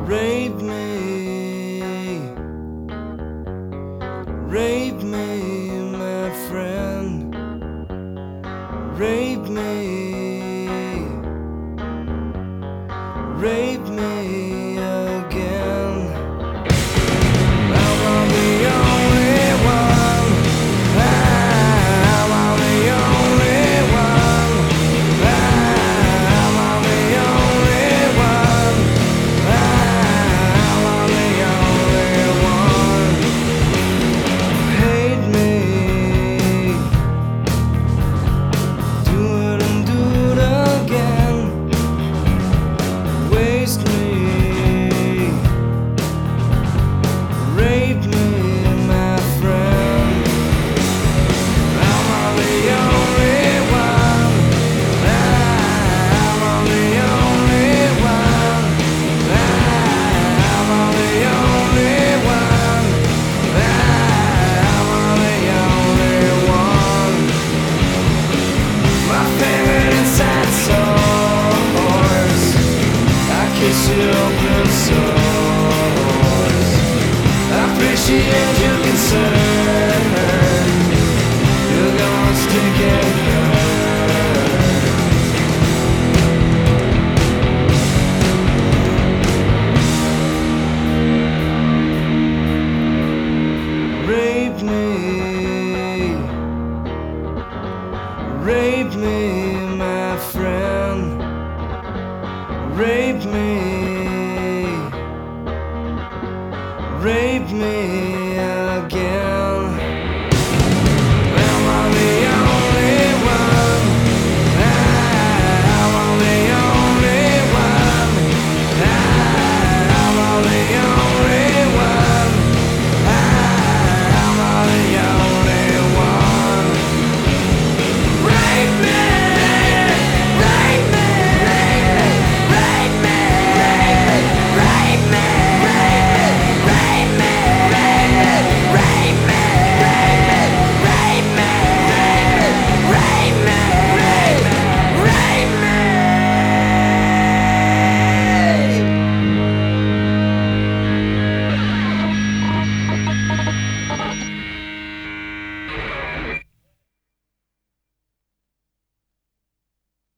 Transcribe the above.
Rape me, rape me, my friend. Rape me, rape me again. I'm the only one. I'm the only one. I'm the only one. I'm the only one. Hate me, do it and do it again. Waste me, rape me, my friend. I'm the only one. I'm the only one. I'm the only one. I'm the only one. My favorite inside source, I kiss you open source. I appreciate your concern. You're gonna stick it hard. Rape me, rape me, my friend. Rape me, rape me